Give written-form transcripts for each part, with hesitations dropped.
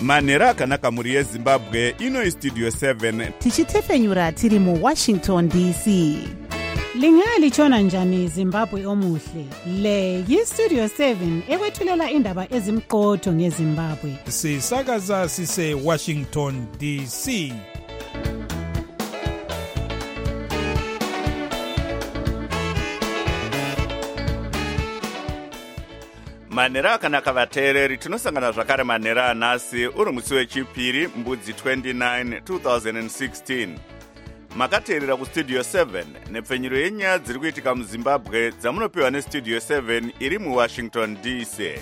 manhero akanaka mhuri yezimbabwe. Ino Studio 7 tichitefenyura tiri muWashington DC. Lingalitshona njani Zimbabwe omuhle? Le yiStudio 7 ekwethulela indaba ezimqotho ngeZimbabwe. Sisakaza sise Washington DC. manhero akanaka vateereri, tinosangana zvakare manhero anhasi uri musi wechipiri mbudzi 29 2016. makateerera kuStudio 7 nepfenyuro yenyaya dziri kuitika muZimbabwe dzamunopiwa neStudio 7 iri muWashington DC.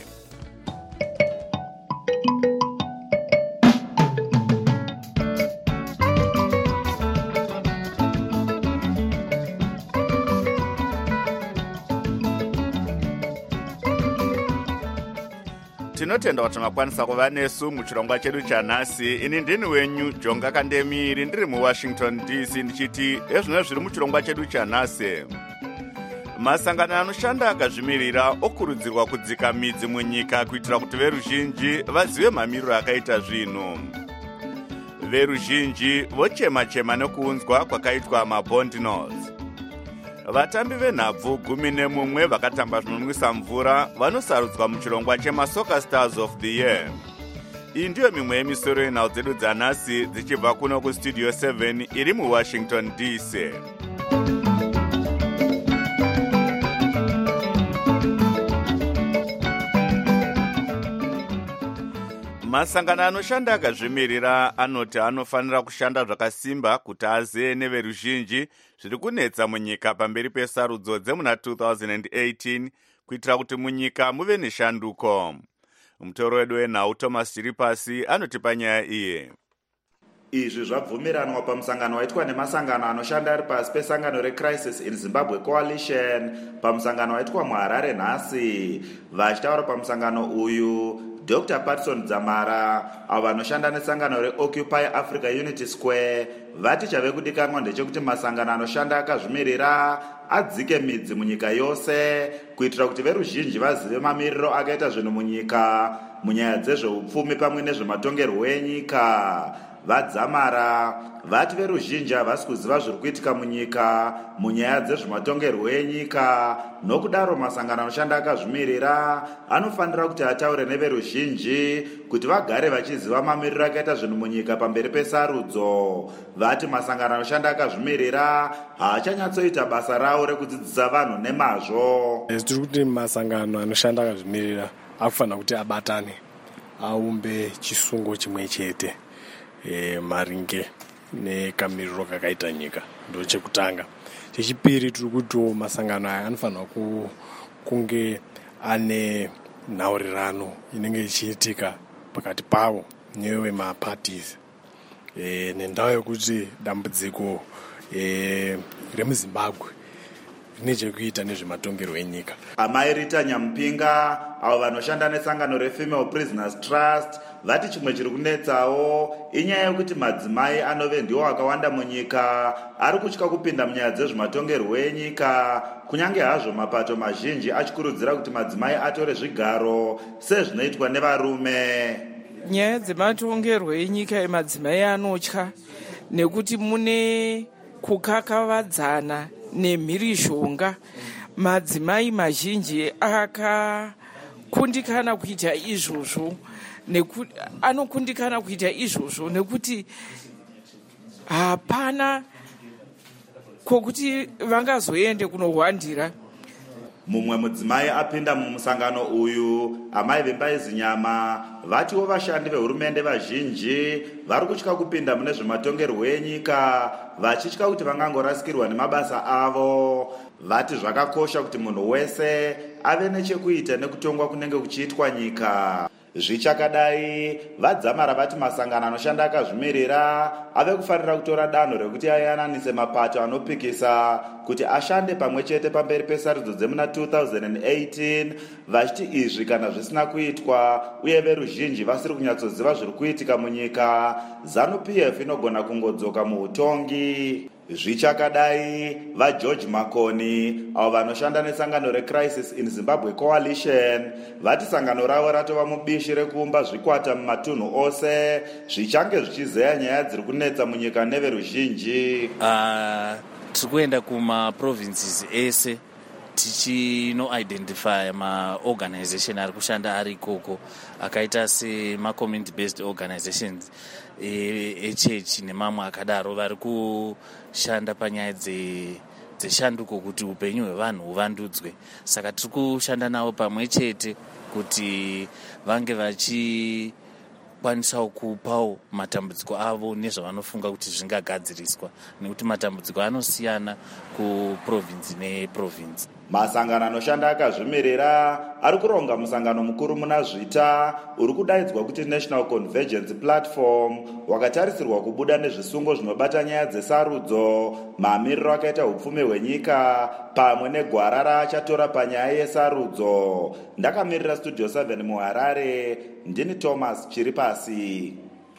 tinotenda kuti makwanisa kuva nesu muchirongwa chedu chanhasi. Ini ndini wenyu Jonga Kandemiri, ndiri muWashington DC ndichiti ezvino zviri muchirongwa chedu chanhasi. Masangano anoshanda akazvimirira okurudzirwa kudzika midzi munyika kuitira kuti veruzhinji vazive mamiriro akaita zvinhu. Veruzhinji vochema-chema nekuunzwa kwakaitwa mabondnos. Vatambi venhabvu 11 vakatamba zvinonwisa mvura vanosarudzwa muchirongwa chemaSoccer Stars of the Year. Iyi ndiyo mimwe yemisoro yenhau dzedu dzanhasi dzichibva kuno kuStudio 7 iri muWashington DC. Masangano anoshanda akazvimirira anoti anofanira kushanda zvakasimba kuti azive neveruzhinji zviri kunetsa munyika pamberi pesarudzo dzemuna 2018 kuitira kuti munyika muve neshanduko. Mutoro wedu wenhau Thomas Chiripasi anotipa nyaya iyi. Izvi zvabvumiranwa pamusangano waitwa nemasangano anoshanda ari pasi pesangano reCrisis in Zimbabwe Coalition pamusangano waitwa muHarare nhasi. Vachitaura pamusangano uyu, Dr. Patson Dzamara, avo vanoshanda nesangano reOccupy Africa Unity Square, vati chave kudikanwa ndechekuti masangano anoshanda akazvimirira adzike midzi munyika yose kuitira kuti veruzhinji vazive mamiriro akaita zvinhu munyika munyaya dzezveupfumi pamwe nezvematongerwo enyika. Vadzamara vati veruzhinji havasi kuziva zviri kuitika munyika munyaya dzezvematongerwo enyika, nokudaro masangano anoshanda akazvimirira anofanira kuti ataure neveruzhinji kuti vagare vachiziva mamiriro akaita zvinhu munyika pamberi pesarudzo. Vati masangano anoshanda akazvimirira haachanyatsoita basa rawo rekudzidzisa vanhu nemazvo. Tiri kuti masangano anoshanda akazvimirira akufanira kuti abatane aumbe chisungo chimwe chete maringe nekamiriro kakaita nyika. Ndo chekutanga. Chechipiri tiri kuti masangano aya anofanira kunge ane nhaurirano inenge ichiitika pakati pavo newe maparties nendau yekuti dambudziko remuZimbabwe rine chekuita nezvematongerwo enyika. Amai Rita Nyampinga, avo vanoshanda nesangano reFemale Prisoners Trust, vati chimwe chiri kunetsawo inyaya yekuti madzimai anove ndiwo akawanda munyika ari kutya kupinda munyaya dzezvematongerwo enyika, kunyange hazvo mapato mazhinji achikurudzira kuti madzimai atore zvigaro sezvinoitwa nevarume. Nyaya dzematongerwo enyika emadzimai anotya nekuti mune kukakavadzana nemhirizhonga. Madzimai mazhinji akakundikana kuita izvozvo, anokundikana kuita izvozvo nekuti hapana kwokuti vangazoende kunohwandira. Mumwe mudzimai apinda mumusangano uyu, amai veMbaizinyama, vatiwo vashandi vehurumende vazhinji vari kutya kupinda mune zvematongerwo enyika, vachitya kuti vangangorasikirwa nemabasa avo. Vati zvakakosha kuti munhu wese ave nechekuita nekutongwa kunenge kuchiitwa nyika. Zvichakadai, Vadzamara vati masangano anoshanda akazvimirira ave kufanira kutora danho rekuti ayananise mapato anopikisa kuti ashande pamwe chete pamberi pesarudzo dzemuna 2018, vachiti izvi kana zvisina kuitwa uye veruzhinji vasiri kunyatsoziva zviri kuitika munyika, ZANU-PF inogona kungodzoka muutongi. Zvichakadai, vaGeorge Makoni avo vanoshanda nesangano reCrisis in Zimbabwe Coalition vati sangano ravo ratova mubishi rekuumba zvikwata mumatunhu ose zvichange zvichizeya nyaya dziri kunetsa munyika neveruzhinji. Tiri kuenda kumaprovinces ese tichinoidentifya maorganization ari kushanda ari ikoko akaita semacommunity based organizations echechi nemamwe akadaro vari kushanda panyaya dzeshanduko kuti upenyu hwevanhu huvandudzwe. Saka tiri kushanda navo pamwe chete kuti vange vachikwanisawo kupawo matambudziko avo nezvavanofunga kuti zvingagadziriswa, nekuti matambudziko anosiyana kuprovinsi neprovinsi. Masangano anoshanda akazvimirira ari kuronga musangano mukuru muna Zvita uri kudaidzwa kuti National Convergence Platform wakatarisirwa kubuda nezvisungo zvinobata nyaya dzesarudzo, mamiriro akaita upfumi hwenyika pamwe negwara raachatora panyaya yesarudzo. Ndakamirira Studio 7 muHarare, ndini Thomas Chiripasi.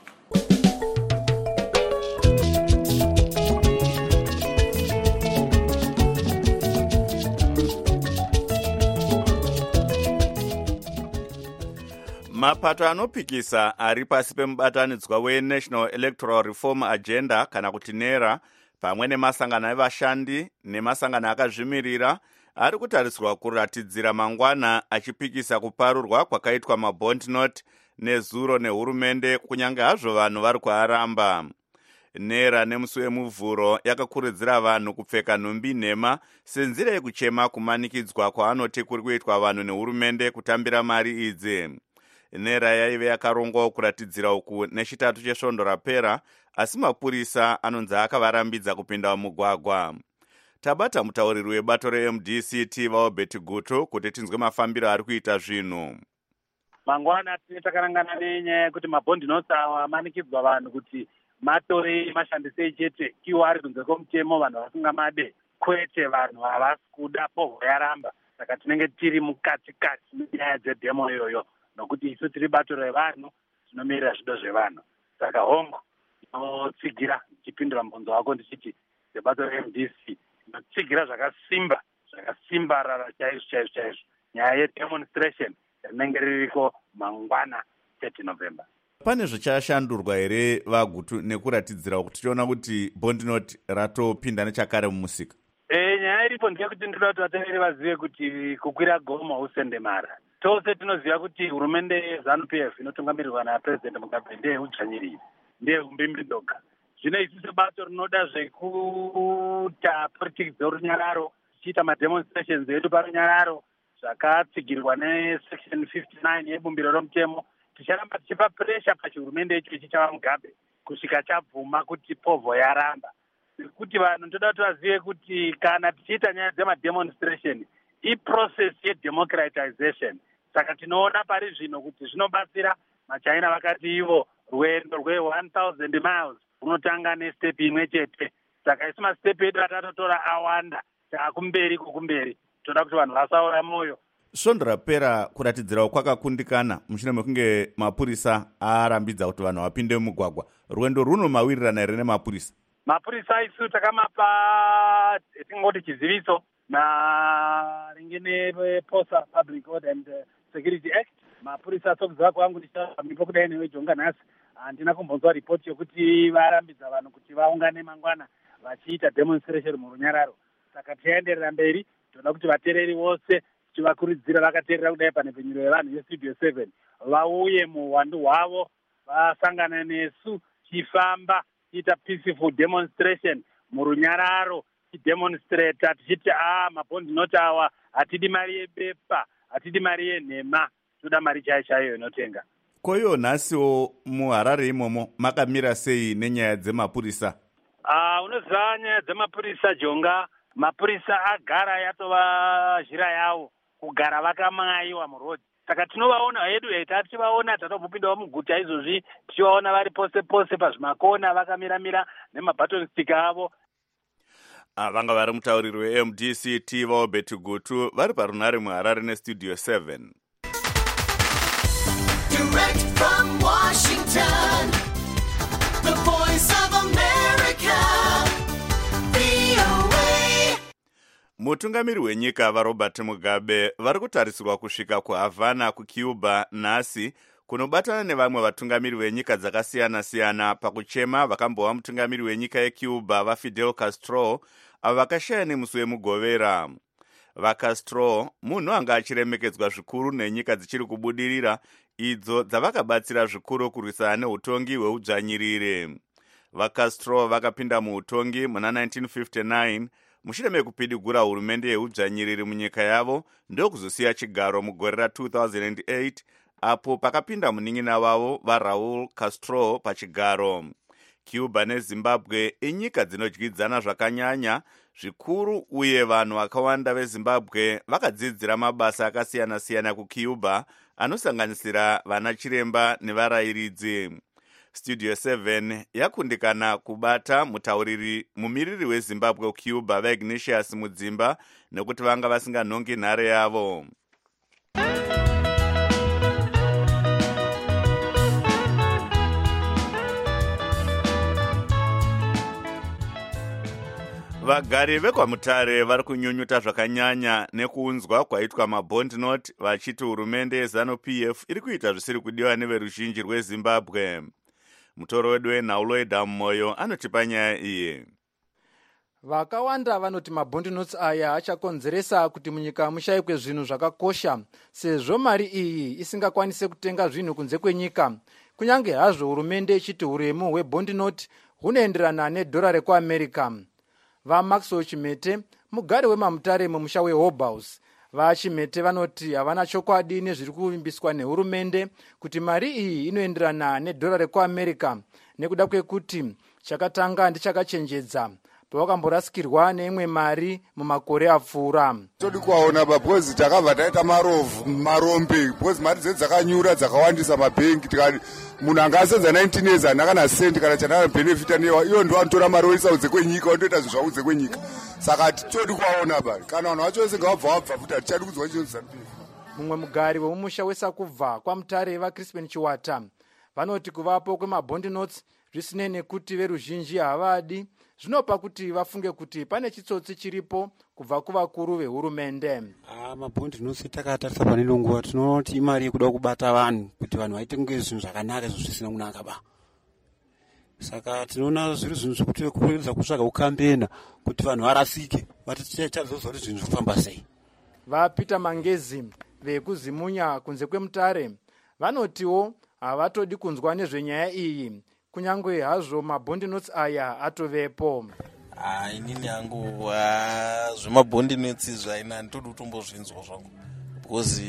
Mapato anopikisa ari pasi pemubatanidzwa weNational Electoral Reform Agenda kana kuti NERA pamwe nemasangano evashandi nemasangano akazvimirira ari kutarisirwa kuratidzira mangwana achipikisa kuparurwa kwakaitwa mabond note nezuro nehurumende kunyange hazvo vanhu vari kuaramba. NERA nemusi wemuvhuro yakakurudzira vanhu kupfeka nhumbi nhema senzira yekuchema kumanikidzwa kwaanoti kuri kuitwa vanhu nehurumende kutambira mari idzi. NERA yaive yakarongwawo kuratidzira uku nechitatu chesvondo rapera, asi mapurisa anonzi akavarambidza kupinda mumugwagwa. Tabata mutauriri webato reMDCT vaObert Gutu kuti tinzwe mafambiro ari kuita zvinhu. Mangwana tine takarangana nenyaya yekuti mabhondi notes awa amanikidzwa vanhu kuti matore mashandisei chete iwo ari kunze kwomutemo, vanhu vasinga made kwete vanhu havasi kuda povo yaramba. Saka tinenge tiri mukatikati nenyaya dzedhemo iyoyo, nokuti isu tiri bato revanhu tinomirira zvido zvevanhu. Saka hongu inotsigira chipindura mubvunzo wako ndichiti sebato reMDC inotsigira zvakasimba rara chaizvo nyaya yedemonstration rinenge ririko mangwana 30 November. Pane zvichashandurwa here vaGutu nekuratidzira kuti tichiona kuti bond note ratopinda nechakare mumusika? Nyaya iripo ndeyekuti ndinoda kuti vateveri vazive kuti kukwira gomo usende mara. Tose tinoziva kuti hurumende yeZANU-PF inotungamirirwa naPresident Mugabe ndeyeudzvanyiriri, ndeyeumbimbidoga. Zvino isi sebato rinoda zvekuita politics dzorunyararo, tichiita mademonstrations edu parunyararo zvakatsigirwa nesection 59 yebumbiro romutemo, ticharamba tichipa pressure pachihurumende icho chichava Mugabe kusvika chabvuma kuti povho yaramba. Kuti vanhu ndoda kuti vazive kuti kana tichiita nyaya dzemademonstration iprocess yedemocratization. Saka tinoona pari zvino kuti zvinobatsira. Machina vakati ivo rwendo rwe1000 miles runotanga nestep imwe chete. Saka isi mastepu edu atatotora awanda, taakumberi kukumberi. Toda kuti vanhu vasaora moyo. Svondo rapera kuratidzirawo kwakakundikana mushure mekunge mapurisa arambidza kuti vanhu vapinde mumugwagwa. Rwendo runo mawirirana here nemapurisa? Mapurisa isu takamapa tingoti chiziviso na ringene POSA Public Order and Security Act. Mapurisa sokuzva kwangu ndichamipo kudai newejonga nhasi handina kumbonzwa ripoti yokuti varambidza vanhu kuti vaungane mangwana vachiita demonstration murunyararo. Saka tienderera mberi, toda kuti vatereri vose tivakurudzira vakaterera kudai pane penyuro yevanhu yeStudio 7 vauye muhwandu hwavo vasangana nesu chifamba tiita peaceful demonstration murunyararo, tidemonstrata tichiti mabhondi note awa hatidi mari yebepa, hatidi mari yenhema, toda mari chaiyo inotenga. Koyo nhasiwo muHarare imomo makamira sei nenyaya dzemapurisa? Unoziva nyaya dzemapurisa Jonga, mapurisa agara yatova zhira yavo kugara vakamaiwa murodhi. Saka tinovaona hedu tichivaona tatobvupindawo muguta izvozvi tichivaona vari pose pose pazvimakona vakamira nemabaton stick avo. Vanga vari mutauriri weMDCT vaObert Gutu vari parunhare muHarare neStudio 7. Direct from Washington, the voice of America, Mutungamiri wenyika vaRobert Mugabe vari kutarisirwa kusvika kuHavana kuCuba nhasi kunobatana nevamwe vatungamiri venyika dzakasiyana-siyana pakuchema vakambova mutungamiri wenyika yeCuba vaFidel Castro avo vakashaya nemusi wemugovera. VaCastro munhu anga achiremekedzwa zvikuru nenyika dzichiri kubudirira idzo dzavakabatsira zvikuru kurwisana neutongi hweudzvanyirire. VaCastro vakapinda muutongi muna 1959 mushure mekupidigura hurumende yeudzvanyiriri munyika yavo ndokuzosiya chigaro mugore ra2008 apo pakapinda munin'ina wavo vaRaul Castro pachigaro. Cuba neZimbabwe inyika dzinodyidzana zvakanyanya zvikuru uye vanhu vakawanda veZimbabwe vakadzidzira mabasa akasiyana-siyana kuCuba anosanganisira vana chiremba nevarayiridzi. Studio 7 yakundikana kubata mumiriri weZimbabwe kuCuba vaIgnatius Mudzimba nekuti vanga vasinganhongi nhare yavo. Vagari vekwaMutare vari kunyunyuta zvakanyanya nekuunzwa kwaitwa mabond note vachiti hurumende yeZanu-PF iri kuita zvisiri kudiwa neveruzhinji rweZimbabwe. Mutoro wedu wenhaulo weDhammoyo anotipa nyaya iyi. Vakawanda vanoti mabond notes aya achakonzeresa kuti munyika mushayikwe zvinhu zvakakosha sezvo mari iyi isingakwanise kutenga zvinhu kunze kwenyika. Kunyange hazvo hurumende ichiti huremu hwebond note hunoenderana nedhora rekuAmerica. VaMaxwell Chimete, mugari wemaMutare mumusha weHobhouse, vaChimete vanoti havana chokwadi nezviri kuvimbiswa nehurumende kuti mari iyi inoenderana nedhora rekuAmerica nekuda kwekuti chakatanga ndichakachenjedza pavakamborasikirwa neimwe mari mumakore apfuura. Todi kuwaona babhozi takabva taita marombe bhozi mari dzedu dzakanyura dzakawandisa mabhengi tikati munhu angasenza 19 years hana kana sendi kana chanana benefita newa iyo ndo anotora mari oisa udze kwenyika ondoita zvinhu zvaudze kwenyika. Saka todi kuwaona bari kana vanhu vacho vese ngavabva futi hatichadi kudzwa chinhu ZANU-PF. Mumwe mugari wemumusha weSakubva kwaMutare vaCrispin Chiwata vanoti kuvapo kwemabond notes zvisinei nekuti veruzhinji havadi zvinopa kuti vafunge kuti pane chitsotsi chiripo kubva kuvakuru vehurumende. Mabond notes takatarisa pane nguva tinoona kuti imari yekuda kubata vanhu kuti vanhu vaite kunge zvinhu zvakanaka zvisina kunaka ba. Saka tinoona zviri zvinhu zvekuti kuedza kutsvaga ukambena kuti vanhu varasike vatichazozwa kuti zvinhu zvofamba sei. VaPeter Mangezi vekuZimunya kunze kweMutare vanotiwo havatodi kunzwa nezvenyaya iyi kunyange hazvo mabond notes aya atovepo. Inini hangu zvemabond notes zvaina nditodi kutombozvinzwa zvangu because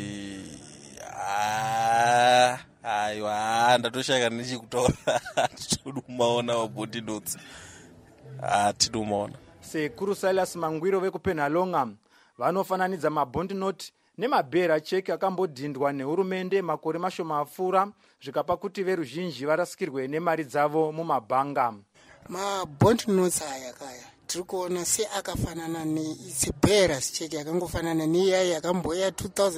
aiwa ndatoshaka nechekutaura todi kumaona mabond notes tidi kumaona. Sekuru Silas Mangwiro vekuPenhalonga vanofananidza mabond note nemabhera cheki akambodhindwa nehurumende makore mashoma apfuura zvikapa kuti veruzhinji varasikirwe nemari dzavo mumabhanga. Mabond notes aya kaya tiri kuona seakafanana neitsebhera cheki yakangofanana neiya yakamboya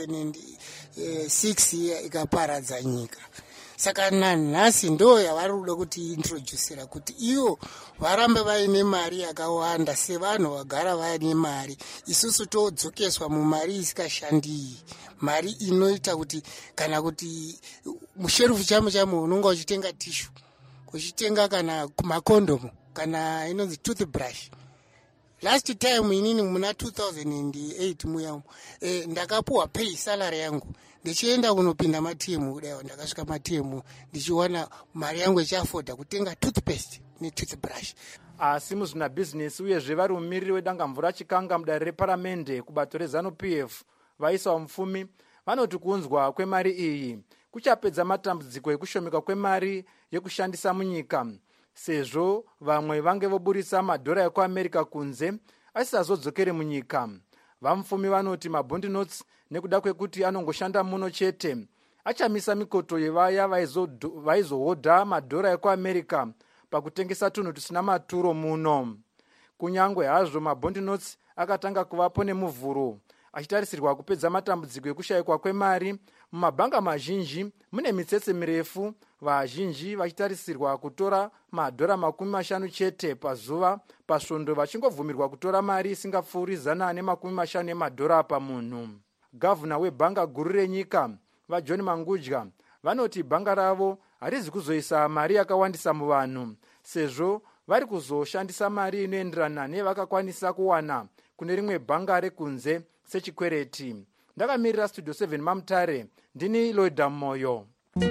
2006 ikaparadza nyika. Saka nanhasi ndo yavari kuda kuti introducera kuti ivo varambe vaine mari yakawanda sevanhu vagara vaine mari, isusu todzokeswa mumari isikashandi, mari inoita kuti kana kuti musherufu chamo unonga uchitenga tishu, uchitenga kana makondomu kana inonzi toothbrush. Last time inini muna 2008 muya ndakapuwa pay salary yangu ndichienda kunopinda matemu kudai ndakasvika matemu ndichiwana mari yangu ichiafoda kutenga toothpaste netoothbrush. Asi muzvina business uyezve vari mumiriri wedanga mvura chikanga mudare reparamende kubato reZanu-PF vaisa mupfumi vanoti kuunzwa kwemari iyi kuchapedza matambudziko ekushomeka kwemari yekushandisa munyika sezvo vamwe vange voburisa madhora ekuAmerica kunze asisazodzokere munyika. Vamupfumi vanoti mabond notes nekuda kwekuti anongoshanda muno chete achamisa mikoto yevaya vaizohodha madhora ekuAmerica pakutengesa tunhu tusina maturo muno. Kunyangwe hazvo mabond notes akatanga kuvapo nemuvhuro achitarisirwa kupedza matambudziko ekushayikwa kwemari. Mumabhanga mazhinji mune mitsetse mirefu, vazhinji vachitarisirwa kutora madhora 50 chete pazuva, pasvondo vachingobvumirwa kutora mari isingapfuuri 150 emadhora pamunhu. Gavhuna webhanga guru renyika vaJohn Mangudya vanoti bhanga ravo harizi kuzoisa mari yakawandisa muvanhu, sezvo vari kuzoshandisa mari inoenderana nevakakwanisa kuwana kune rimwe bhanga rekunze sechikwereti. Ndakamirira Studio 7 Mamutare, ndini Loida Moyo.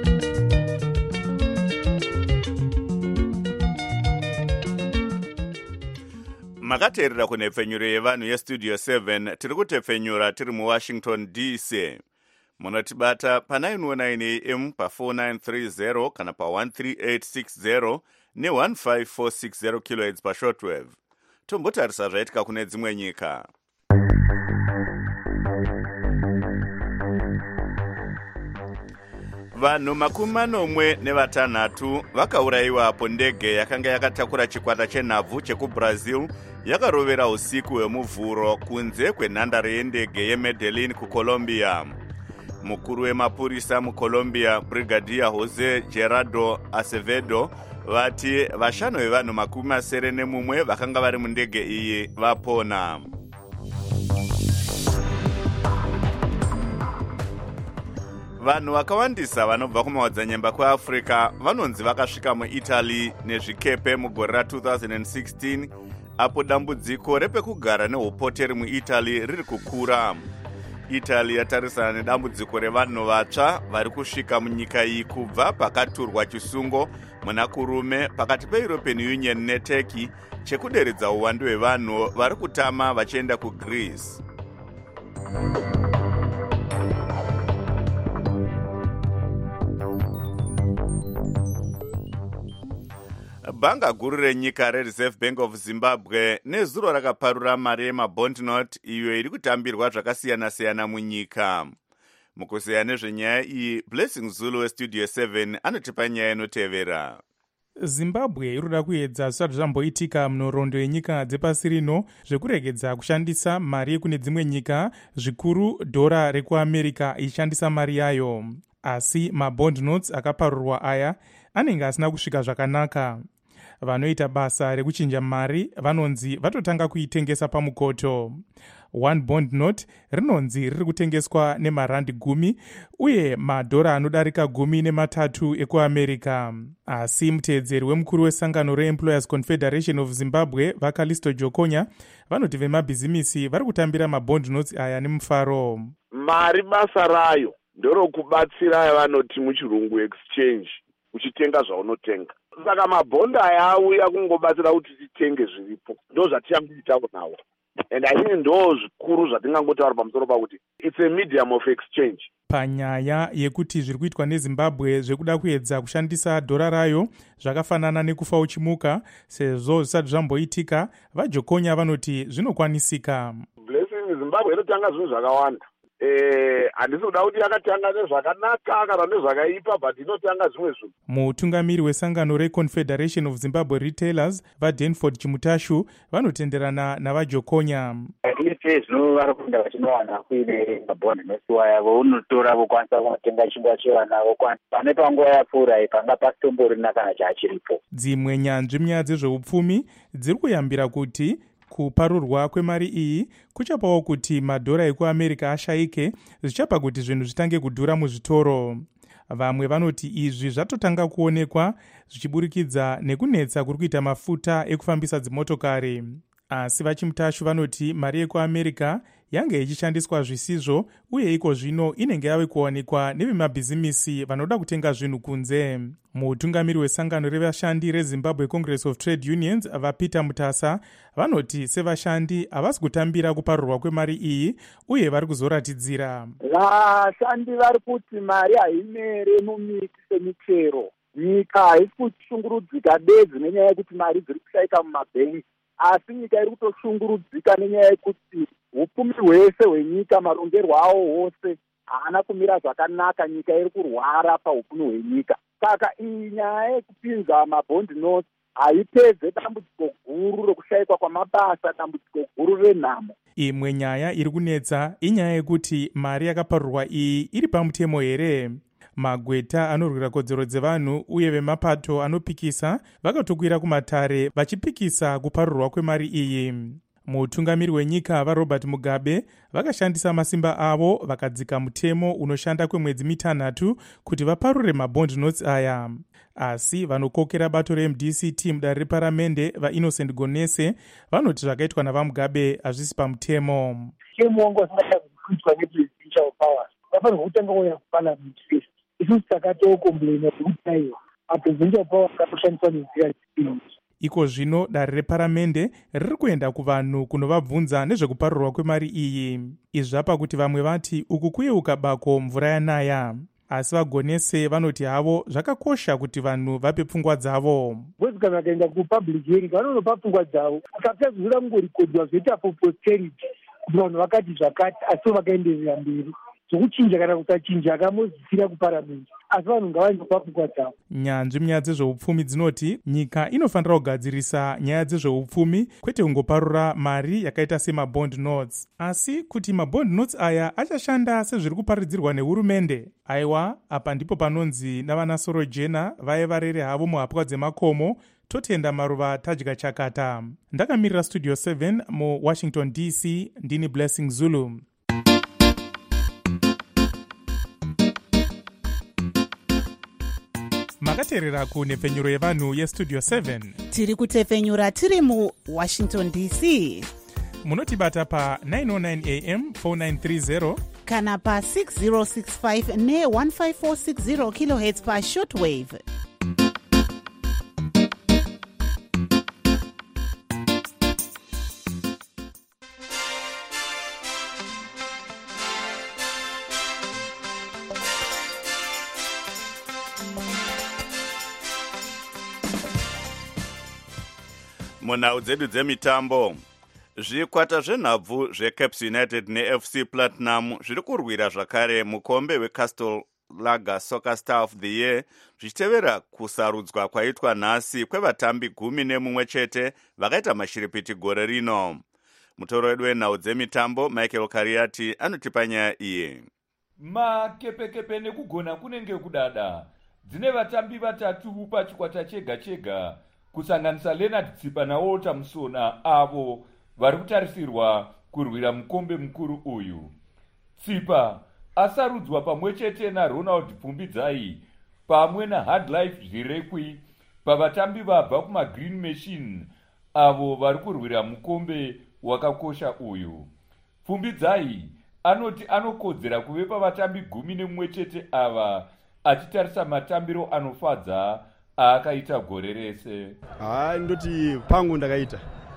makateerera kunhepfenyuro yevanhu yestudio 7 tiri kutepfenyura tiri muwashington DC. Munotibata pa919 AM pa4930 kana pa13860 ne15460 kHz pashortwave. Tombotarisa zvaitika kune dzimwe nyika. Vanhu 46 vakaurayiwa po ndege yakanga yakatakura chikwata chenhabvu chekubrazil yakarovera usiku hwemuvhuro kunze kwenhandare yendege yeMedellin kuColombia. Mukuru wemapurisa muColombia, Brigadier Jose Gerardo Acevedo, vati vashanu vevanhu 71 vakanga vari mundege iyi vapona. Vanhu vakawandisa vanobva kumaodzanyemba kweAfrica vanonzi vakasvika muItaly nezvikepe mugore ra2016 apo dambudziko repekugara neupoteri muItaly riri kukura. Italy yatarisana nedambudziko revanhu vatsva vari kusvika munyika iyi kubva pakaturwa chisungo muna kurume pakati peEuropean Union neTurkey chekuderedza uwandu hwevanhu vari kutama vachienda kuGreece. Bhanga guru renyika reReserve Bank of Zimbabwe nezuro rakaparura mari yemabond note iyo iri kutambirwa zvakasiyana-siyana munyika. Mukuseya nezvenyaya iyi, Blessing Zulu weStudio 7 anotipa nyaya inotevera. Zimbabwe iroda kuedza zvisati zvamboitika munhoroondo yenyika dzepasi rino zvekuregedza kushandisa mari kune dzimwe nyika, zvikuru dhora rekuAmerica ishandisa mari yayo. Asi mabond notes akaparurwa aya anenge asina kusvika zvakanaka. Vanoita basa rekuchinja mari vanonzi vatotanga kuitengesa pamukoto. One bond note rinonzi riri kutengeswa nemarandi 10 uye madhora anodarika 13 ekuAmerica. Asi muteedzeri wemukuru wesangano reEmployers Confederation of Zimbabwe Vakalisto Jokonya vanoti vemabhizimisi vari kutambira mabond notes aya nemufaro. Mari basa rayo ndorokubatsira vanoti muchirungu exchange uchitenga zvaunotenga. Saka mabhondi aya auya kungobatsira kuti titenge zviripo. Ndo zvatichakuitawo nawo. And I think ndo zvikuru zvatingangotaura pamusoro pakuti it's a medium of exchange. Panyaya yekuti zviri kuitwa neZimbabwe zvekuda kuedza kushandisa dhora rayo zvakafanana nekufa uchimuka sezvo zvisati zvamboitika, vaJokonya vanoti zvinokwanisika. Blessing Zimbabwe inotanga zvinhu zvakawanda. Handisi kuda kuti yakatanga nezvakanaka kana nezvakaipa, but inotanga zvimwe zvinhu. Mutungamiri wesangano reConfederation of Zimbabwe Retailers vaDenford Chimutashu vanotenderana navaJokonya. Ise zvinova kunda vachinowana kuine mabhondi nosuwa yavo unotora vokwanisa kunotenga chingwa chevana vokwanisa pane panguva yapfuura panga pasitomborina kana chachiripo. Dzimwe nyanzvi munyaya dzezveupfumi dziri kuyambira kuti kuparurwa kwemari iyi kuchapawo kuti madhora ekuAmerica ashayike, zvichapa kuti zvinhu zvitange kudhura muzvitoro. Vamwe vanoti izvi zvatotanga kuonekwa zvichiburikidza nekunetsa kuri kuita mafuta ekufambisa dzimotokari. Asi vaChimutashu vanoti mari yekuAmerica yange ichishandiswa zvisizvo uye iko zvino inenge yave kuwanikwa nevemabhizimisi vanoda kutenga zvinhu kunze. Mutungamiri wesangano revashandi reZimbabwe Congress of Trade Unions vaPeter Mutasa vanoti sevashandi havasi kutambira kuparurwa kwemari iyi uye vari kuzoratidzira. Vashandi vari kuti mari haimere mumiti semichero. Nyika haisi kushungurudzika bedzi nenyaya yekuti mari dziri kushayika mumabhengi, asi nyika iri kutoshungurudzika nenyaya yekuti upfumi hwese hwenyika, marongerwo awo hwose haana kumira zvakanaka. Nyika iri kurwara paupfumi hwenyika. Saka iyi nyaya yekupinza mabondi notes haipedze dambudziko guru rekushayikwa kwamabasa, dambudziko guru renhamo. imwe nyaya iri kunetsa inyaya yekuti mari yakaparurwa iyi iri pamutemo here. Magweta anorwira kodzero dzevanhu uye vemapato anopikisa vakatokwira kumatare vachipikisa kuparurwa kwemari iyi. Mutungamiri wenyika vaRobert Mugabe vakashandisa masimba avo vakadzika mutemo unoshanda kwemwedzi mitanhatu kuti vaparure mabond notes aya. Asi vanokokera bato reMDC mudare reparamende vaInnocent Gonese vanoti zvakaitwa navaMugabe hazvisi pamutemo. Chemuongo kuitwa nepresidential powers vafanirwa kutanga kuuya kuparliament first. Isusu takatokomplaina kuti aiwa mapresidential powers anoshandiswa nenzira dzipingi. Iko zvino dare reparamende riri kuenda kuvanhu kunovabvunza nezvekuparurwa kwemari iyi. Izvi zvapa kuti vamwe vati uku kuyeuka bako mvura yanaya. Asi vaGonese vanoti havo zvakakosha kuti vanhu vape pfungwa dzavo. Bwezi kana vakaenda kupublic hearing vanonopa pfungwa dzavo akapedzura kungorikodwa zvoita for posterity kuti vanhu vakati zvakati asi vakaenderera mberi. Zvokuchinja kana kusachinja akamozisira kuparamende asi vanhu ngavaendopa pfungwa dzavo. Nyanzvi munyaya dzezveupfumi dzinoti nyika inofanira kugadzirisa nyaya dzezveupfumi kwete kungoparura mari yakaita semabond notes. Asi kuti mabond notes aya achashanda sezviri kuparidzirwa nehurumende, aiwa apa ndipo panonzi navana Sorojena vaive varere havo muhapwa dzemakomo totenda maruva tadya chakata. Ndakamirira Studio 7 muWashington DC, ndini Blessing Zulu. Makateerera kunhepfenyuro yevanhu yeStudio 7. Tiri kutepfenyura tiri muWashington DC. Munotibata pa 909 AM 4930 kana pa 6065 ne 15460 kHz pa shortwave. Munhau dzedu dzemitambo, zvikwata zvenhabvu zveCaps United neFC Platinum zviri kurwira zvakare mukombe weCastle Lager Soccer Star of the Year zvichitevera kusarudzwa kwaitwa nhasi kwevatambi 11 chete vakaita mashiripiti gore rino. Mutoro wedu wenhau dzemitambo Michael Kariati anotipa nyaya iyi. Makepekepe nekugona kunenge kudada dzine vatambi vatatu pachikwata chega chega kusanganisa Leonard Tsipa naWalter Musona avo vari kutarisirwa kurwira mukombe mukuru uyu. Tsipa asarudzwa pamwe chete naRonald Pfumbidzai pamwe naHard Life Zvirekwi pavatambi vabva kumaGreen Machine avo vari kurwira mukombe wakakosha uyu. Pfumbidzai anoti anokodzera kuve pavatambi 11 chete ava achitarisa matambiro anofadza akaita gore rese. Ndoti pangu ndakaita.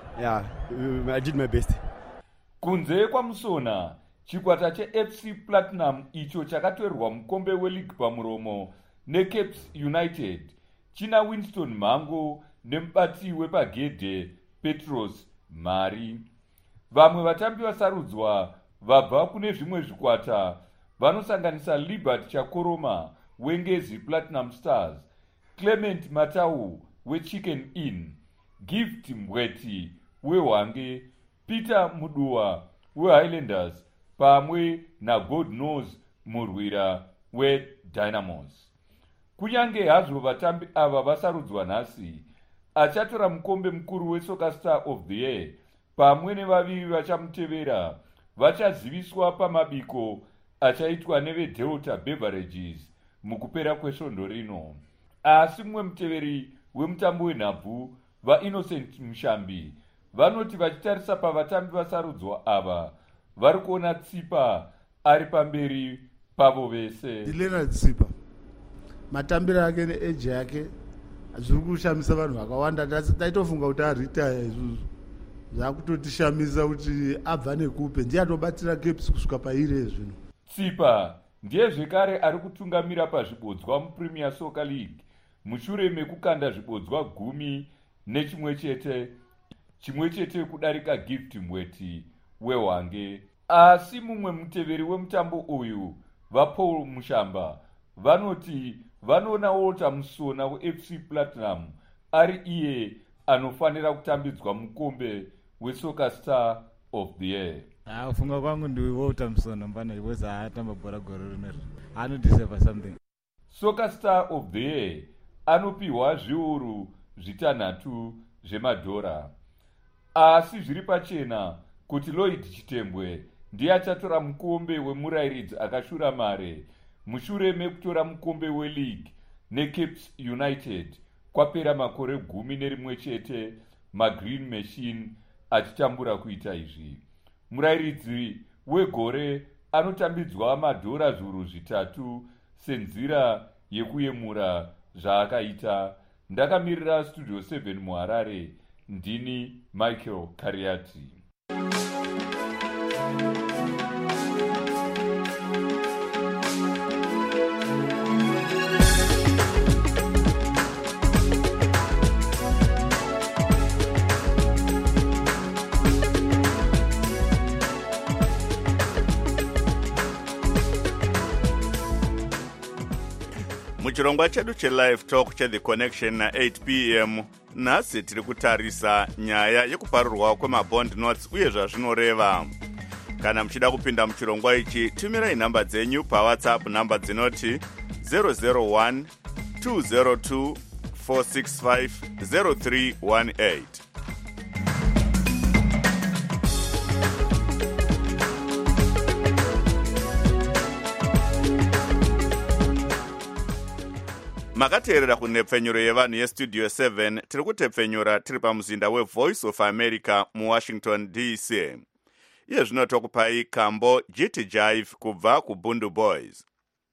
I did my best. Kunze kwaMusona, chikwata cheFC Platinum icho chakatorerwa mukombe weLeague pamuromo neCaps United china Winston Mhango nemubati wepagedhe Petros Mari. Vamwe vatambi vasarudzwa vabva kune zvimwe zvikwata vanosanganisa Libert Chakoroma weNgezi Platinum Stars, Clement Matau weChicken Inn, Gift Mbweti weHwange, Peter Muduwa weHighlanders pamwe naGod Knows murwira weDynamos. Kunyange hazvo vatambi ava vasarudzwa nhasi, achatora mukombe mukuru weSoccer Star of the Year pamwe nevaviri vachamutevera vachaziviswa pamabiko achaitwa neveDelta Beverages mukupera kwesvondo rino. Asi mumwe muteveri wemutambo wenhabvu vaInnocent Mushambi vanoti vachitarisa pavatambi vasarudzwa ava vari kuona Tsipa ari pamberi pavo vese. Leonard Tsipa matambiro ake neeji yake zviri kushamisa vanhu vakawanda. Taitofunga kuti aritaya izvozvo zvakutotishamisa kuti abva nekupe ndiye atobatsira Caps kusvika paire zvino. Tsipa ndiye zvekare ari kutungamira pazvibodzwa muPremier Soccer League mushure mekukanda zvibodzwa 11 chimwe chete kudarika Gift Mbweti weHwange. Asi mumwe muteveri wemutambo uyu vaPaul Mushamba vanoti vanoona Walter Musona weFC Platinum ari iye anofanira kutambidzwa mukombe weSoccer Star of the Year. Kufunga kwangu ndiwota Msono mbana because atamba bhora gore rineri. Anodeserve something. Soccer Star of the Year anopiwa zviuru 6 zvemadhora. Asi zviri pachena kuti Lloyd Chitembwe ndiye achatora mukombe wemurairidzi akashura mare mushure mekutora mukombe weLeague neCapes United kwapera makore 11 chete maGreen Machine achitambura kuita izvi. Murairidzi wegore anotambidzwa madhora zviuru 3 senzira yekuyemura zvaakaita. Ndakamirira Studio 7 muHarare, ndini Michael Kariati. Muchirongwa chedu chelive talk cheThe Connection na 8 p.m. nhasi tiri kutarisa nyaya yekuparurwa kwemabond notes uye zvazvinoreva. Kana muchida kupinda muchirongwa ichi, tumirai nhamba dzenyu paWhatsApp, nhamba dzinoti 001 202 465 0318. Makateerera kunhepfenyuro yevanhu yestudio 7 tiri kutepfenyura tiri pamuzinda weVoice of America muWashington DC. Iye zvino tokupai Kambo GT Jive kubva kuBundu Boys.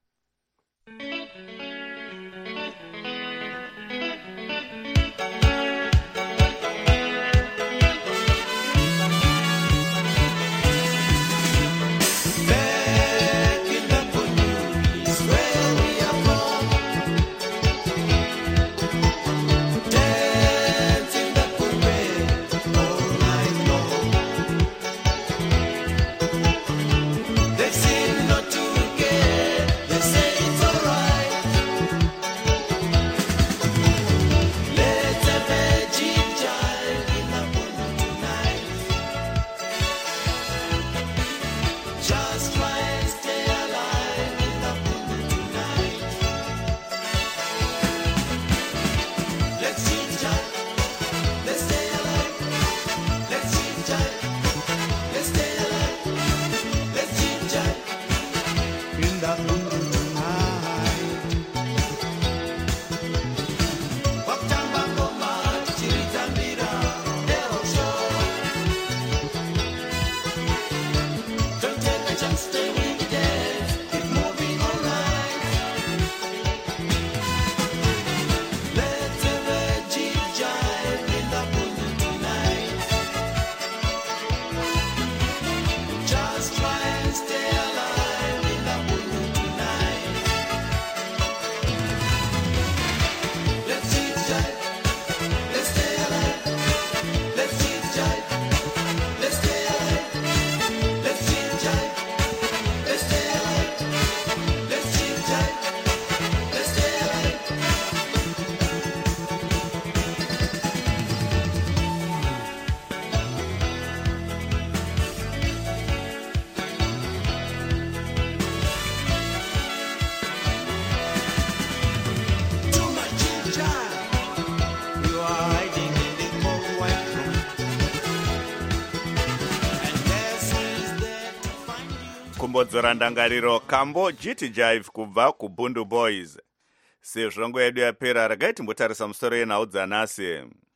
Kumbodzora ndangariro Kambo GT Jive kubva kuBundu Boys. Sezvongo yedu yapera, regai timbotarisa musoro yenhau dzanhasi.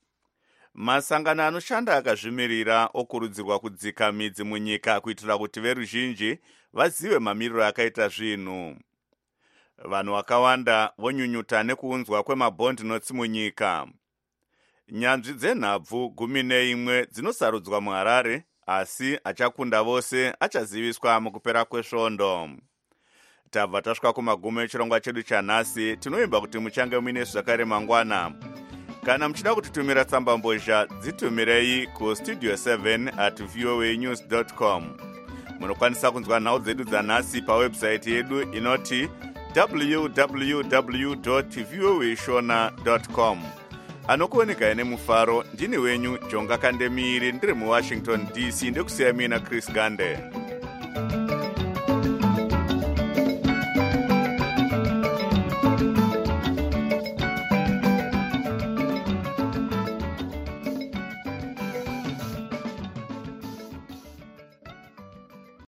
Masangano anoshanda akazvimirira okurudzirwa kudzika midzi munyika kuitira kuti veruzhinji vazive mamiriro akaita zvinhu. Vanhu vakawanda vonyunyuta nekuunzwa kwemabond notes munyika. Nyanzvi dzenhabvu 11 dzinosarudzwa muHarare, asi achakunda vose achaziviswa mukupera kwesvondo. Tabva tasvika kumagumo echirongwa chedu chanhasi. Tinoimba kuti muchange muine zvakare mangwana. Kana muchida kutitumira tsamba mbozha, dzitumirei kustudio7@voanews.com. Munokwanisa kunzwa nhau dzedu dzanhasi pawebsite yedu inoti www.voashona.com. anokuoneka nemufaro ndini wenyu Jonga Kandemiri ndiri muWashington DC ndekusiya mina Chris Gande.